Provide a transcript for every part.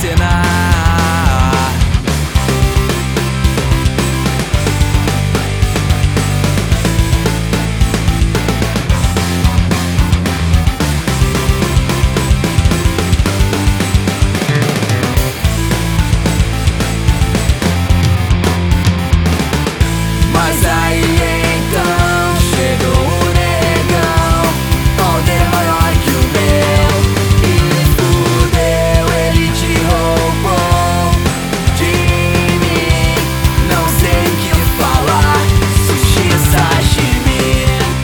acenar. Mas aí então chegou o negão, poder maior que o meu, e me fudeu, ele te roubou de mim. Não sei o que falar, sushi, sashimi.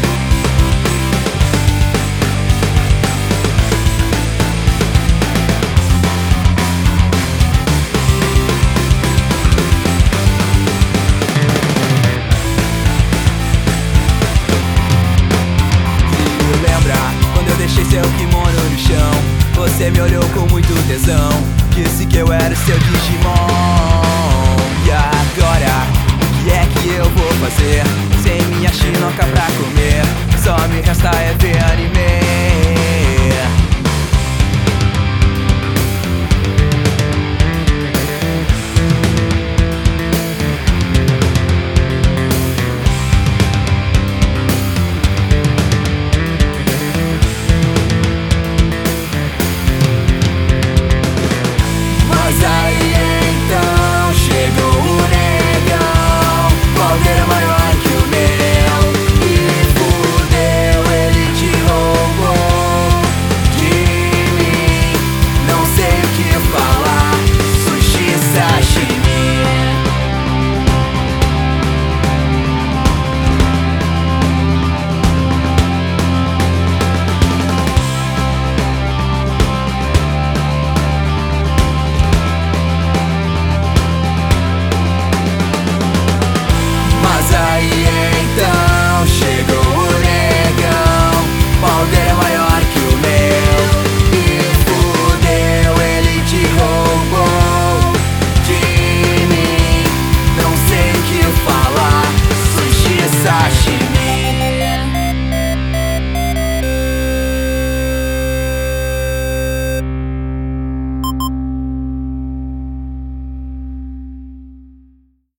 Deixei seu kimono no chão, você me olhou com muito tesão, disse que eu era o seu Digimon. E agora, o que é que eu vou fazer? Sem minha chinoca pra comer, só me resta é ver